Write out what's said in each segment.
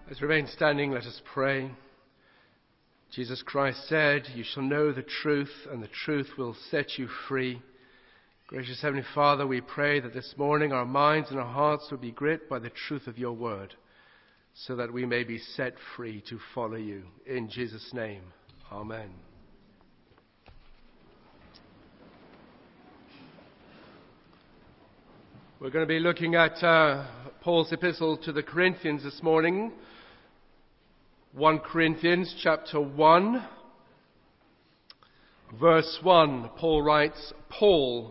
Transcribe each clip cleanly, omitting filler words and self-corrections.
As we remain standing, let us pray. Jesus Christ said, "You shall know the truth, and the truth will set you free." Gracious Heavenly Father, we pray that this morning our minds and our hearts will be gripped by the truth of your word, so that we may be set free to follow you. In Jesus' name, amen. We're going to be looking at Paul's epistle to the Corinthians this morning. 1 Corinthians chapter 1, verse 1. Paul writes, "Paul,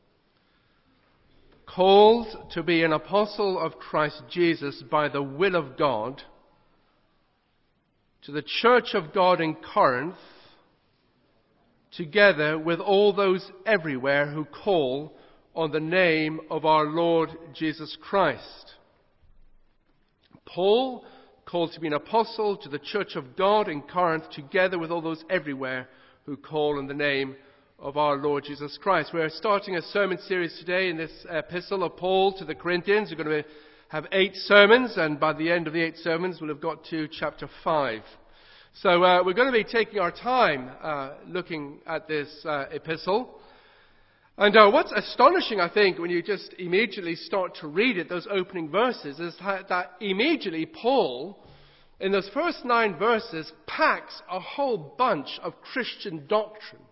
called to be an apostle of Christ Jesus by the will of God, to the church of God in Corinth, together with all those everywhere who call on the name of our Lord Jesus Christ." Paul, called to be an apostle to the church of God in Corinth, together with all those everywhere who call on the name of our Lord Jesus Christ. We're starting a sermon series today in this epistle of Paul to the Corinthians. We're going to have 8 sermons, and by the end of the 8 sermons, we'll have got to chapter 5. So we're going to be taking our time looking at this epistle. And what's astonishing, I think, when you just immediately start to read it, those opening verses, is that immediately Paul, in those first 9 verses, packs a whole bunch of Christian doctrine.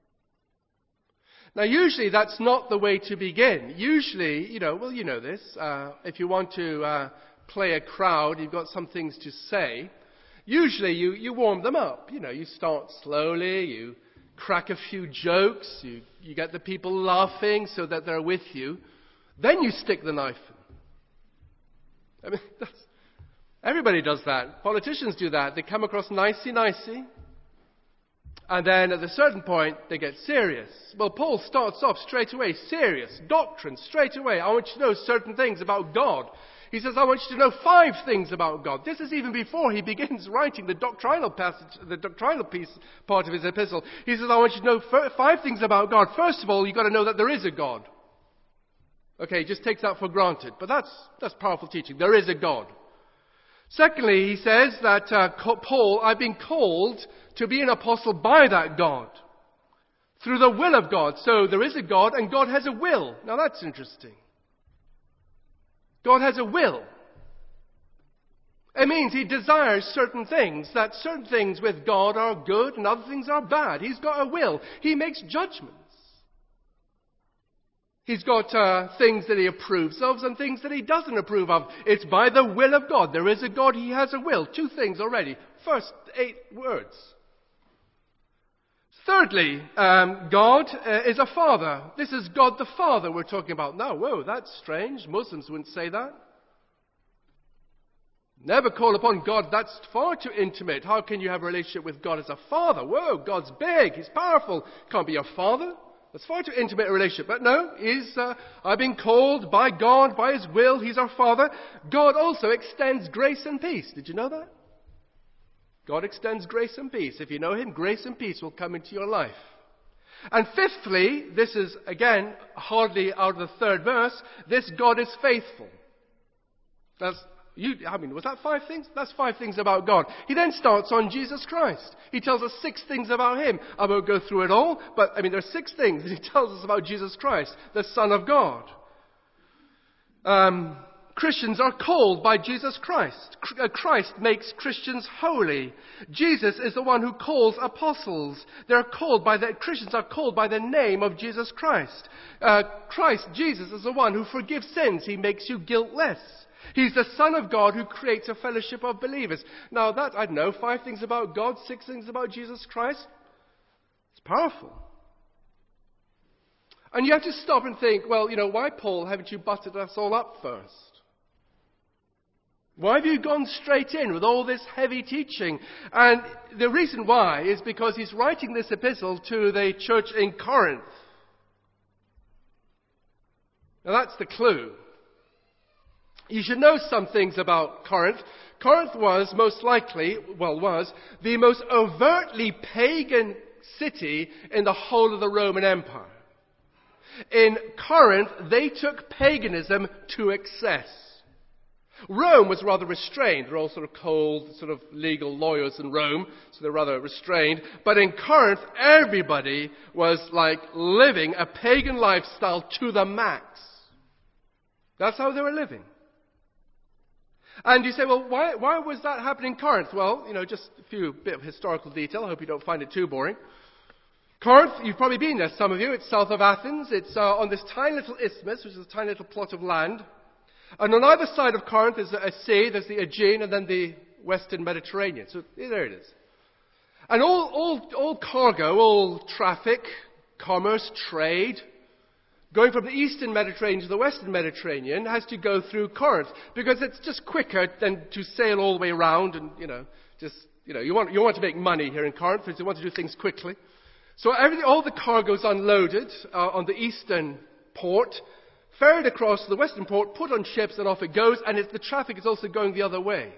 Now, usually that's not the way to begin. Usually, you know this, if you want to play a crowd, you've got some things to say. Usually you warm them up. You start slowly, you crack a few jokes, you get the people laughing so that they're with you. Then you stick the knife in. I mean, everybody does that. Politicians do that. They come across nicey, and then at a certain point they get serious. Well, Paul starts off straight away, serious, doctrine, straight away. I want you to know certain things about God. He says, I want you to know 5 things about God. This is even before he begins writing the doctrinal passage, the doctrinal piece, part of his epistle. He says, I want you to know 5 things about God. First of all, you've got to know that there is a God. Okay, he just takes that for granted. But that's powerful teaching. There is a God. Secondly, he says that, Paul, I've been called to be an apostle by that God, through the will of God. So there is a God, and God has a will. Now that's interesting. God has a will. It means he desires certain things, that certain things with God are good and other things are bad. He's got a will. He makes judgments. He's got things that he approves of and things that he doesn't approve of. It's by the will of God. There is a God, he has a will. 2 things already. First 8 words. Thirdly, God is a father. This is God the Father we're talking about now. Whoa, that's strange. Muslims wouldn't say that. Never call upon God. That's far too intimate. How can you have a relationship with God as a father? Whoa, God's big. He's powerful. Can't be your father. That's far too intimate a relationship. But no, I've been called by God, by his will. He's our father. God also extends grace and peace. Did you know that? God extends grace and peace. If you know him, grace and peace will come into your life. And fifthly, this is, again, hardly out of the 3rd verse, this God is faithful. Was that 5 things? That's 5 things about God. He then starts on Jesus Christ. He tells us 6 things about him. I won't go through it all, but there are 6 things that he tells us about Jesus Christ, the Son of God. Christians are called by Jesus Christ. Christ makes Christians holy. Jesus is the one who calls apostles. Christians are called by the name of Jesus Christ. Jesus is the one who forgives sins. He makes you guiltless. He's the Son of God who creates a fellowship of believers. Now that, 5 things about God, 6 things about Jesus Christ. It's powerful. And you have to stop and think, why, Paul, haven't you buttered us all up first? Why have you gone straight in with all this heavy teaching? And the reason why is because he's writing this epistle to the church in Corinth. Now that's the clue. You should know some things about Corinth. Corinth was was the most overtly pagan city in the whole of the Roman Empire. In Corinth, they took paganism to excess. Rome was rather restrained. They're all sort of cold, sort of legal lawyers in Rome, so they're rather restrained. But in Corinth, everybody was like living a pagan lifestyle to the max. That's how they were living. And you say, well, why was that happening in Corinth? Well, just a bit of historical detail. I hope you don't find it too boring. Corinth, you've probably been there, some of you. It's south of Athens. It's on this tiny little isthmus, which is a tiny little plot of land. And on either side of Corinth is a sea. There's the Aegean and then the Western Mediterranean. So there it is. And all cargo, all traffic, commerce, trade, going from the Eastern Mediterranean to the Western Mediterranean has to go through Corinth because it's just quicker than to sail all the way around and, you want to make money here in Corinth because you want to do things quickly. So all the cargo is unloaded on the eastern port, ferried across to the western port, put on ships, and off it goes. And the traffic is also going the other way.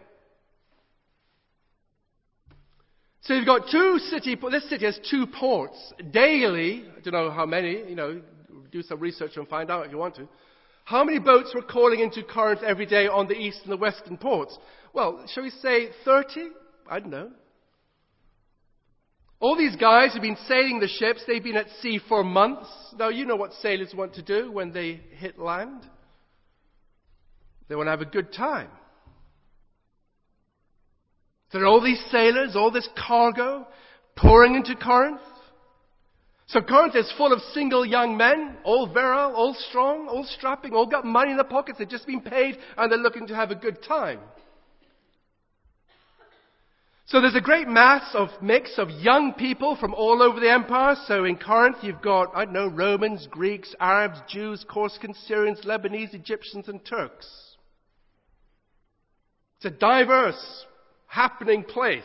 So you've got this city has 2 ports. Daily, I don't know how many, do some research and find out if you want to. How many boats were calling into Corinth every day on the east and the western ports? Well, shall we say 30? I don't know. All these guys have been sailing the ships. They've been at sea for months. Now, you know what sailors want to do when they hit land. They want to have a good time. So there are all these sailors, all this cargo pouring into Corinth. So Corinth is full of single young men, all virile, all strong, all strapping, all got money in their pockets. They've just been paid and they're looking to have a good time. So there's a great mix of young people from all over the empire. So in Corinth you've got, Romans, Greeks, Arabs, Jews, Corsicans, Syrians, Lebanese, Egyptians and Turks. It's a diverse, happening place.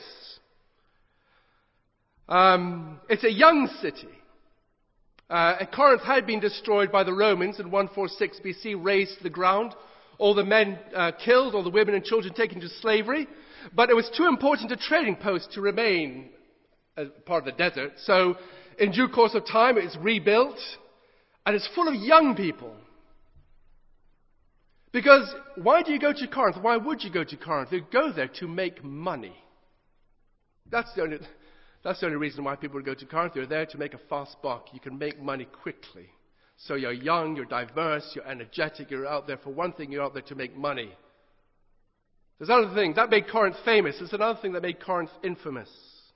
It's a young city. Corinth had been destroyed by the Romans in 146 BC, razed to the ground. All the men killed, all the women and children taken to slavery. But it was too important a trading post to remain as part of the desert. So in due course of time, it's rebuilt. And it's full of young people. Because why do you go to Corinth? Why would you go to Corinth? You go there to make money. That's the only reason why people would go to Corinth. You're there to make a fast buck. You can make money quickly. So you're young, you're diverse, you're energetic, you're out there for one thing, you're out there to make money. There's another thing that made Corinth famous. There's another thing that made Corinth infamous.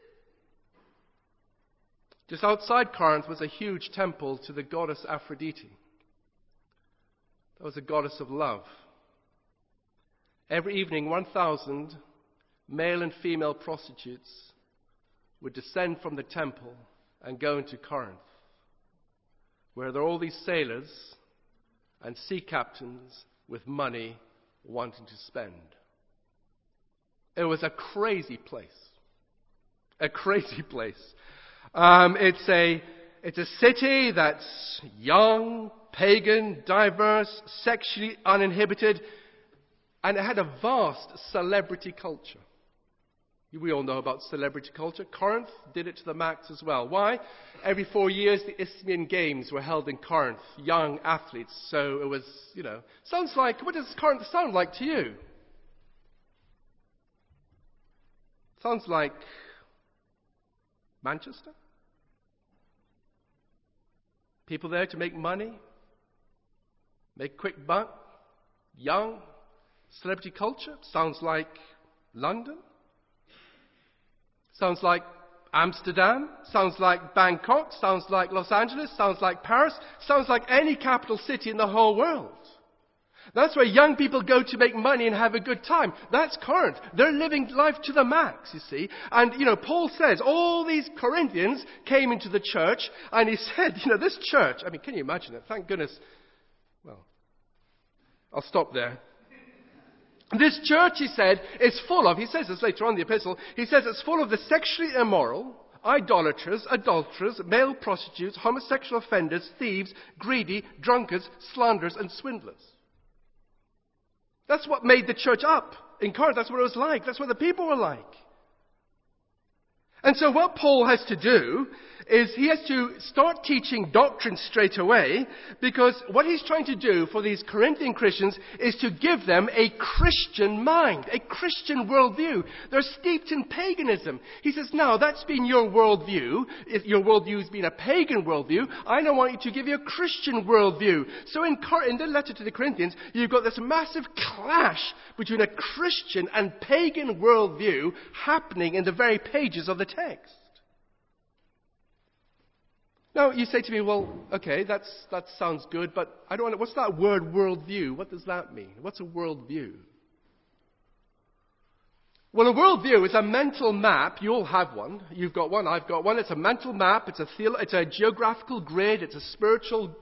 Just outside Corinth was a huge temple to the goddess Aphrodite. That was a goddess of love. Every evening, 1,000 male and female prostitutes would descend from the temple and go into Corinth, where there are all these sailors and sea captains with money wanting to spend. It was a crazy place. A crazy place. It's a city that's young, pagan, diverse, sexually uninhibited, and it had a vast celebrity culture. We all know about celebrity culture. Corinth did it to the max as well. Why? Every 4 years, the Isthmian Games were held in Corinth. Young athletes. So it was, sounds like, what does Corinth sound like to you? Sounds like Manchester? People there to make money, make quick buck, young, celebrity culture. Sounds like London. Sounds like Amsterdam. Sounds like Bangkok. Sounds like Los Angeles. Sounds like Paris. Sounds like any capital city in the whole world. That's where young people go to make money and have a good time. That's Corinth. They're living life to the max, you see. And, Paul says all these Corinthians came into the church and he said, this church, can you imagine it? Thank goodness. Well, I'll stop there. This church, he said, is full of, he says this later on in the epistle, he says it's full of the sexually immoral, idolaters, adulterers, male prostitutes, homosexual offenders, thieves, greedy, drunkards, slanderers, and swindlers. That's what made the church up in Corinth. That's what it was like. That's what the people were like. And so what Paul has to do is he has to start teaching doctrine straight away, because what he's trying to do for these Corinthian Christians is to give them a Christian mind, a Christian worldview. They're steeped in paganism. He says, now that's been your worldview. If your worldview has been a pagan worldview, I now want to give you a Christian worldview. So in the letter to the Corinthians, you've got this massive clash between a Christian and pagan worldview happening in the very pages of the text. Now, you say to me, well, okay, that sounds good, but I don't know, what's that word worldview? What does that mean? What's a worldview? Well, a worldview is a mental map. You all have one. You've got one. I've got one. It's a mental map. It's a geographical grid. It's a spiritual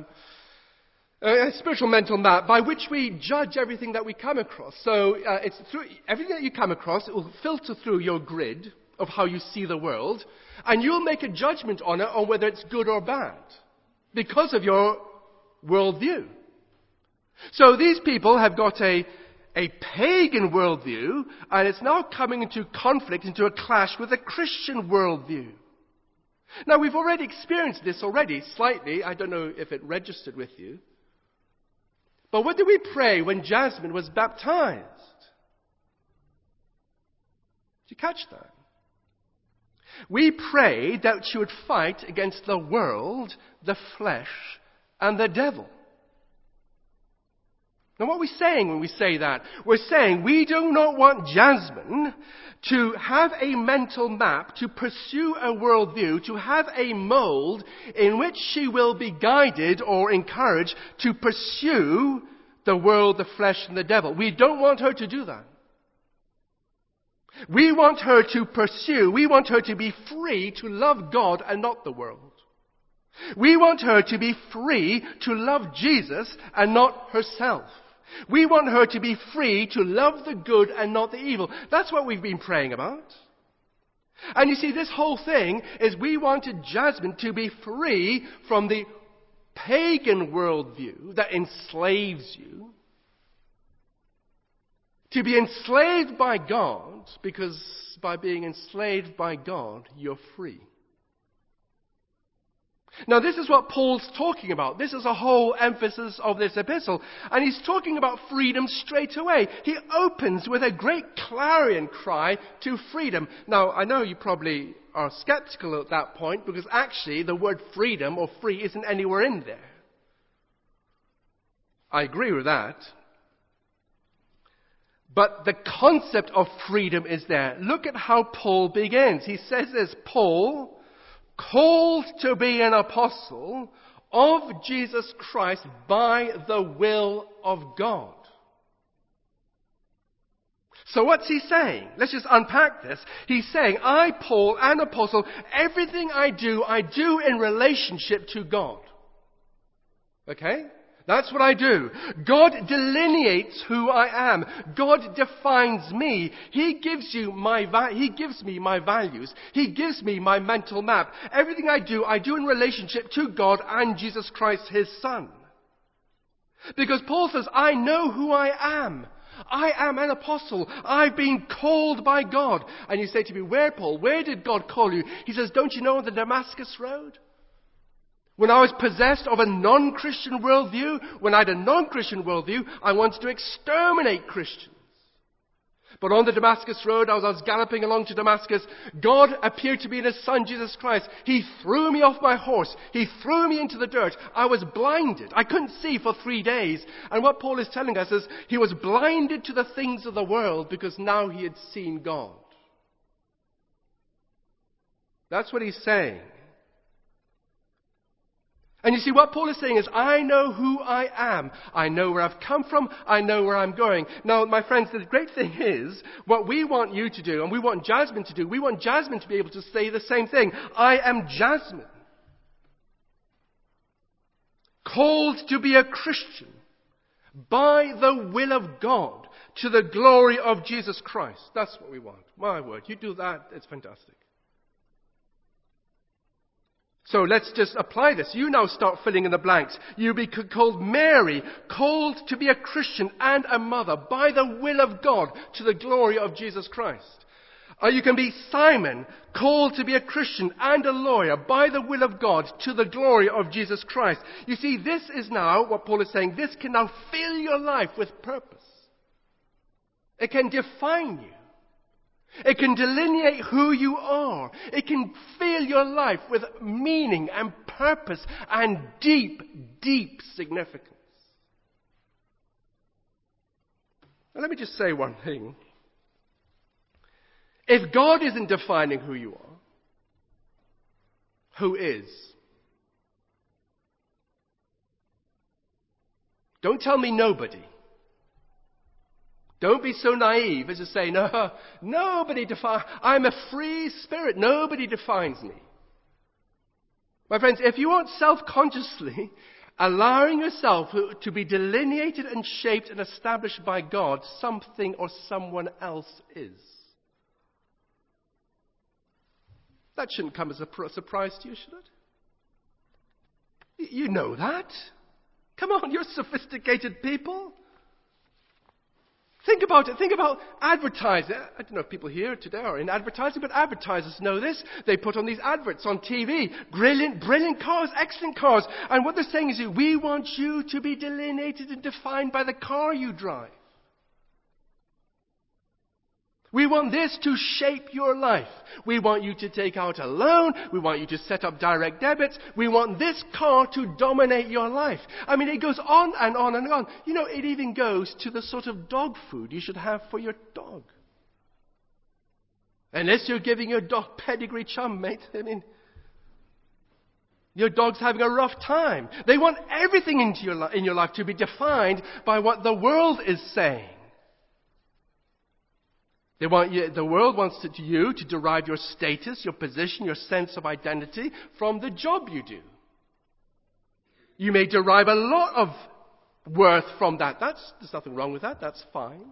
mental map by which we judge everything that we come across. So it's through everything that you come across, it will filter through your grid of how you see the world, and you'll make a judgment on it on whether it's good or bad because of your worldview. So these people have got a pagan worldview, and it's now coming into conflict, into a clash with a Christian worldview. Now, we've already experienced this slightly. I don't know if it registered with you. But what did we pray when Jasmine was baptized? Did you catch that? We prayed that she would fight against the world, the flesh, and the devil. Now, what are we saying when we say that? We're saying we do not want Jasmine to have a mental map, to pursue a worldview, to have a mold in which she will be guided or encouraged to pursue the world, the flesh, and the devil. We don't want her to do that. We want her to pursue, we want her to be free to love God and not the world. We want her to be free to love Jesus and not herself. We want her to be free to love the good and not the evil. That's what we've been praying about. And you see, this whole thing is we wanted Jasmine to be free from the pagan worldview that enslaves you, to be enslaved by God, because by being enslaved by God, you're free. Now, this is what Paul's talking about. This is a whole emphasis of this epistle. And he's talking about freedom straight away. He opens with a great clarion cry to freedom. Now, I know you probably are skeptical at that point, because actually the word freedom or free isn't anywhere in there. I agree with that. But the concept of freedom is there. Look at how Paul begins. He says this, Paul, called to be an apostle of Jesus Christ by the will of God. So what's he saying? Let's just unpack this. He's saying, I, Paul, an apostle, everything I do in relationship to God. Okay? That's what I do. God delineates who I am. God defines me. He gives me my values. He gives me my mental map. Everything I do in relationship to God and Jesus Christ, His Son. Because Paul says, I know who I am. I am an apostle. I've been called by God. And you say to me, where, Paul? Where did God call you? He says, don't you know on the Damascus Road? When I was possessed of a non-Christian worldview, when I had a non-Christian worldview, I wanted to exterminate Christians. But on the Damascus Road, as I was galloping along to Damascus, God appeared to me in His Son, Jesus Christ. He threw me off my horse. He threw me into the dirt. I was blinded. I couldn't see for 3 days. And what Paul is telling us is he was blinded to the things of the world because now he had seen God. That's what he's saying. And you see, what Paul is saying is, I know who I am. I know where I've come from. I know where I'm going. Now, my friends, the great thing is, what we want you to do, and we want Jasmine to do, we want Jasmine to be able to say the same thing. I am Jasmine. Called to be a Christian by the will of God to the glory of Jesus Christ. That's what we want. My word. You do that, it's fantastic. So let's just apply this. You now start filling in the blanks. You'll be called Mary, called to be a Christian and a mother by the will of God to the glory of Jesus Christ. Or you can be Simon, called to be a Christian and a lawyer by the will of God to the glory of Jesus Christ. You see, this is now, what Paul is saying, this can now fill your life with purpose. It can define you. It can delineate who you are. It can fill your life with meaning and purpose and deep, deep significance. Now let me just say one thing. If God isn't defining who you are, who is? Don't tell me nobody. Don't be so naive as to say, no, nobody defines. I'm a free spirit. Nobody defines me. My friends, if you aren't self-consciously allowing yourself to be delineated and shaped and established by God, something or someone else is. That shouldn't come as a surprise to you, should it? You know that. Come on, you're sophisticated people. Think about it. Think about advertising. I don't know if people here today are in advertising, but advertisers know this. They put on these adverts on TV. Brilliant cars, excellent cars. And what they're saying is, we want you to be delineated and defined by the car you drive. We want this to shape your life. We want you to take out a loan. We want you to set up direct debits. We want this car to dominate your life. I mean, it goes on and on and on. You know, it even goes to the sort of dog food you should have for your dog. Unless you're giving your dog pedigree chum, mate. I mean, your dog's having a rough time. They want everything in your life to be defined by what the world is saying. The world wants you to derive your status, your position, your sense of identity from the job you do. You may derive a lot of worth from that. There's nothing wrong with that. That's fine.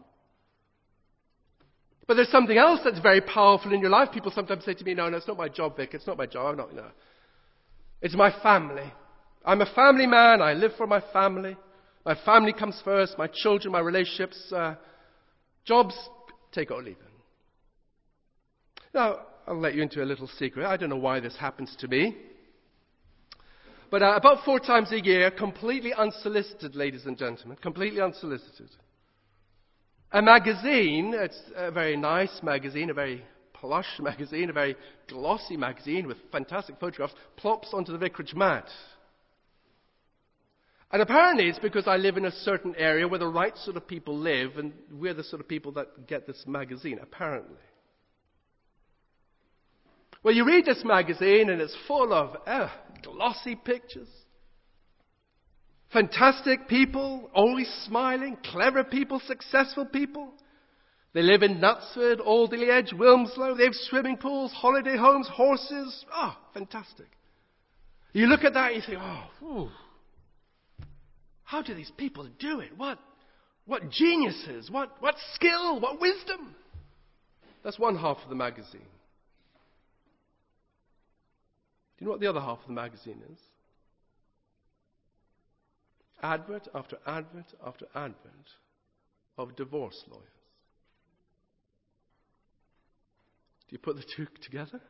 But there's something else that's very powerful in your life. People sometimes say to me, no, it's not my job, Vic. It's not my job. It's my family. I'm a family man. I live for my family. My family comes first. My children, my relationships, jobs. Take it or leave it. Now, I'll let you into a little secret. I don't know why this happens to me. But about 4 times a year, completely unsolicited, ladies and gentlemen, completely unsolicited, a magazine, it's a very nice magazine, a very plush magazine, a very glossy magazine with fantastic photographs, plops onto the vicarage mat. And apparently it's because I live in a certain area where the right sort of people live, and we're the sort of people that get this magazine, apparently. Well, you read this magazine and it's full of glossy pictures. Fantastic people, always smiling, clever people, successful people. They live in Knutsford, Alderley Edge, Wilmslow. They have swimming pools, holiday homes, horses. Fantastic. You look at that and you think, how do these people do it? What geniuses? What skill? What wisdom? That's one half of the magazine. Do you know what the other half of the magazine is? Advert after advert after advert of divorce lawyers. Do you put the two together?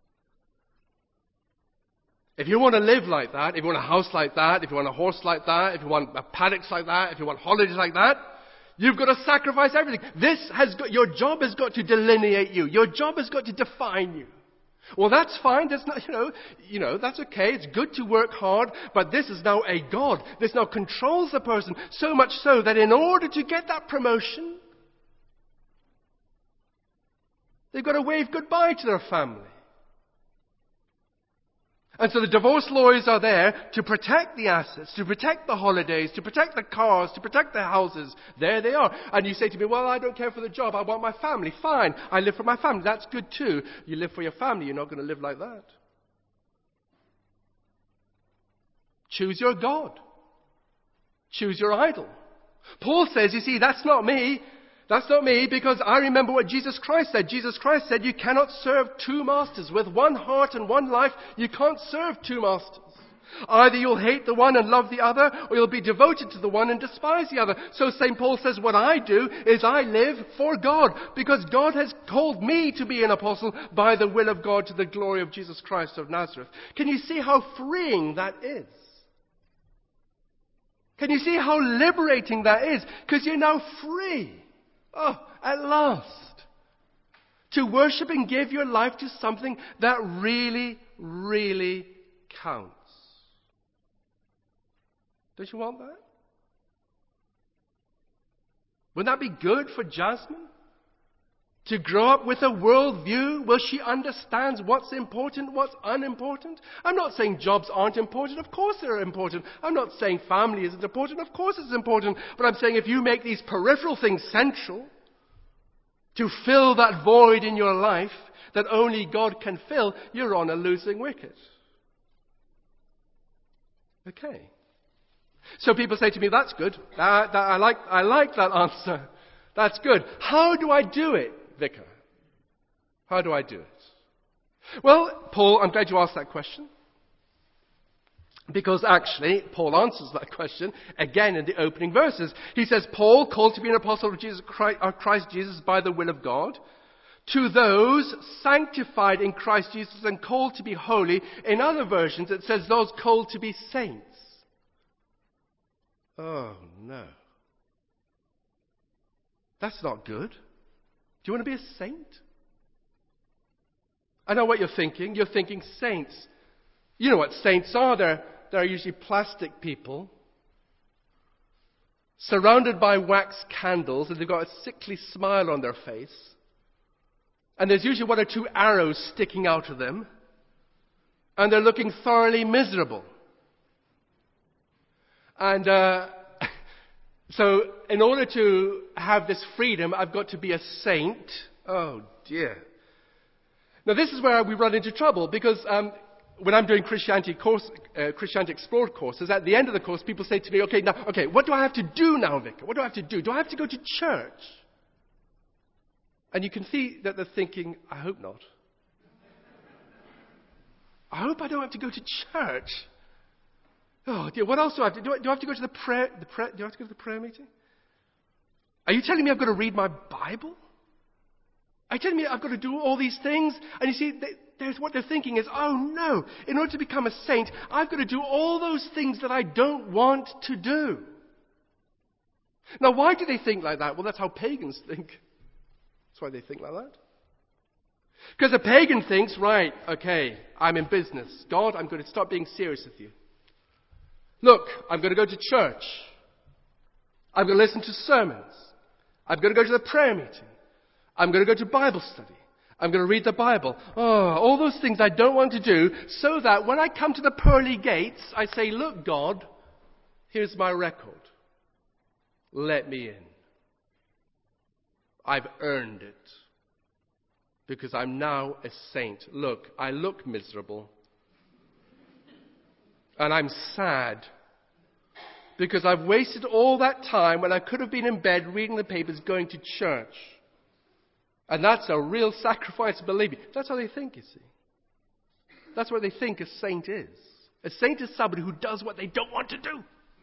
If you want to live like that, if you want a house like that, if you want a horse like that, if you want a paddock like that, if you want holidays like that, you've got to sacrifice everything. Your job has got to delineate you. Your job has got to define you. Well, that's fine. That's not, that's okay. It's good to work hard, but this is now a God. This now controls the person so much so that in order to get that promotion, they've got to wave goodbye to their family. And so the divorce lawyers are there to protect the assets, to protect the holidays, to protect the cars, to protect the houses. There they are. And you say to me, well, I don't care for the job. I want my family. Fine. I live for my family. That's good too. You live for your family. You're not going to live like that. Choose your God. Choose your idol. Paul says, you see, that's not me. That's not me, because I remember what Jesus Christ said. Jesus Christ said, you cannot serve 2 masters. With one heart and one life, you can't serve 2 masters. Either you'll hate the one and love the other, or you'll be devoted to the one and despise the other. So St. Paul says, what I do is I live for God, because God has called me to be an apostle by the will of God to the glory of Jesus Christ of Nazareth. Can you see how freeing that is? Can you see how liberating that is? Because you're now free. Oh, at last. To worship and give your life to something that really, really counts. Don't you want that? Wouldn't that be good for Jasmine? To grow up with a worldview where she understands what's important, what's unimportant. I'm not saying jobs aren't important. Of course they're important. I'm not saying family isn't important. Of course it's important. But I'm saying if you make these peripheral things central to fill that void in your life that only God can fill, you're on a losing wicket. Okay. So people say to me, that's good. I like that answer. That's good. How do I do it, Vicar? How do I do it? Well, Paul, I'm glad you asked that question. Because actually, Paul answers that question again in the opening verses. He says, Paul, called to be an apostle of Jesus Christ Jesus by the will of God, to those sanctified in Christ Jesus and called to be holy. In other versions, it says those called to be saints. Oh, no. That's not good. Do you want to be a saint? I know what you're thinking. You're thinking saints. You know what saints are. They're usually plastic people surrounded by wax candles, and they've got a sickly smile on their face. And there's usually one or two arrows sticking out of them. And they're looking thoroughly miserable. And so in order to have this freedom, I've got to be a saint. Oh, dear. Now, this is where we run into trouble, because when I'm doing Christianity Explored courses, at the end of the course, people say to me, okay, what do I have to do now, Vicar? What do I have to do? Do I have to go to church? And you can see that they're thinking, I hope not. I hope I don't have to go to church. Oh dear, what else do I have to do? Do I have to go to the prayer? Do I have to go to the prayer meeting? Are you telling me I've got to read my Bible? Are you telling me I've got to do all these things? And you see, what they're thinking is, oh no, in order to become a saint, I've got to do all those things that I don't want to do. Now, why do they think like that? Well, that's how pagans think. That's why they think like that. Because a pagan thinks, right, okay, I'm in business. God, I'm going to start being serious with you. Look, I'm going to go to church. I'm going to listen to sermons. I'm going to go to the prayer meeting. I'm going to go to Bible study. I'm going to read the Bible. Oh, all those things I don't want to do, so that when I come to the pearly gates, I say, look, God, here's my record. Let me in. I've earned it. Because I'm now a saint. Look, I look miserable. And I'm sad. Because I've wasted all that time when I could have been in bed reading the papers, going to church. And that's a real sacrifice, believe me. That's how they think, you see. That's what they think a saint is. A saint is somebody who does what they don't want to do.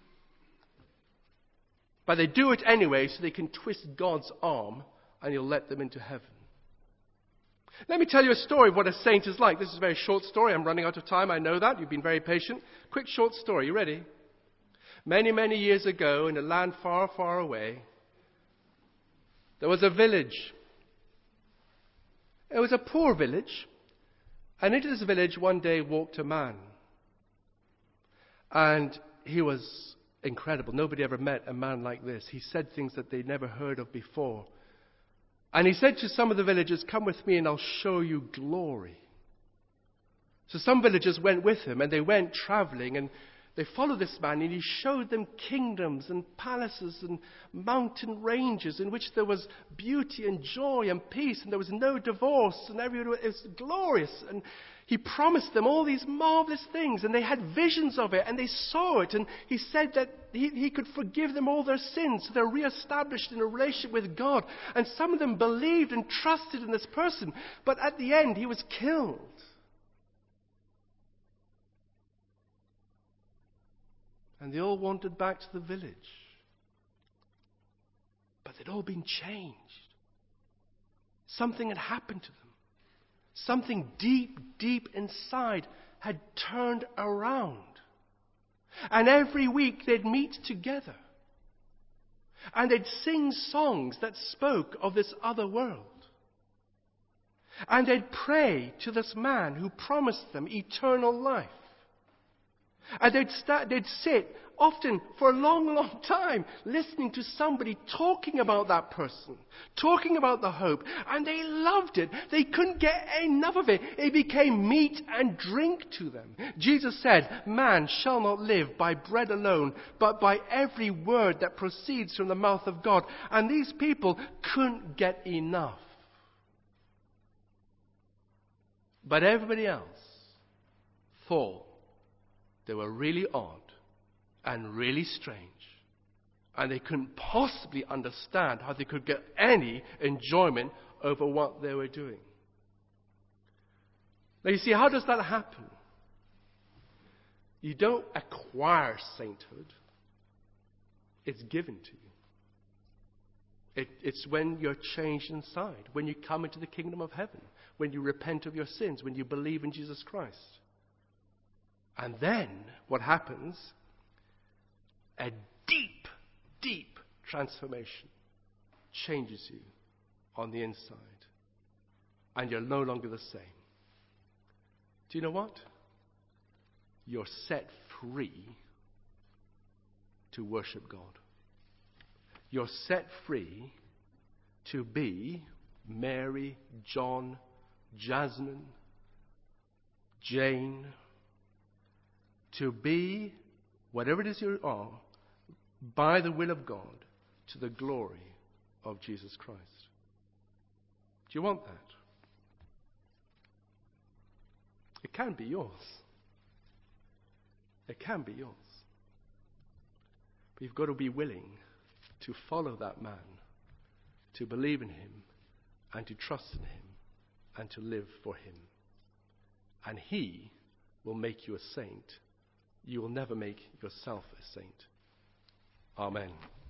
But they do it anyway so they can twist God's arm and he'll let them into heaven. Let me tell you a story of what a saint is like. This is a very short story. I'm running out of time. I know that. You've been very patient. Quick short story. You ready? Many, many years ago, in a land far, far away, there was a village. It was a poor village. And into this village one day walked a man. And he was incredible. Nobody ever met a man like this. He said things that they'd never heard of before. And he said to some of the villagers, come with me and I'll show you glory. So some villagers went with him and they went traveling and they followed this man and he showed them kingdoms and palaces and mountain ranges in which there was beauty and joy and peace and there was no divorce and everyone was glorious. And he promised them all these marvelous things and they had visions of it and they saw it. And he said that he could forgive them all their sins. So they're reestablished in a relationship with God. And some of them believed and trusted in this person. But at the end, he was killed. And they all wandered back to the village. But they'd all been changed. Something had happened to them. Something deep, deep inside had turned around. And every week they'd meet together. And they'd sing songs that spoke of this other world. And they'd pray to this man who promised them eternal life. And they'd sit, often for a long, long time, listening to somebody talking about that person, talking about the hope. And they loved it. They couldn't get enough of it. It became meat and drink to them. Jesus said, "Man shall not live by bread alone, but by every word that proceeds from the mouth of God." And these people couldn't get enough. But everybody else thought they were really odd and really strange. And they couldn't possibly understand how they could get any enjoyment over what they were doing. Now you see, how does that happen? You don't acquire sainthood. It's given to you. It's when you're changed inside, when you come into the kingdom of heaven, when you repent of your sins, when you believe in Jesus Christ. And then what happens? A deep, deep transformation changes you on the inside. And you're no longer the same. Do you know what? You're set free to worship God. You're set free to be Mary, John, Jasmine, Jane, to be whatever it is you are, by the will of God, to the glory of Jesus Christ. Do you want that? It can be yours. It can be yours. But you've got to be willing to follow that man, to believe in him, and to trust in him, and to live for him. And he will make you a saint. You will never make yourself a saint. Amen.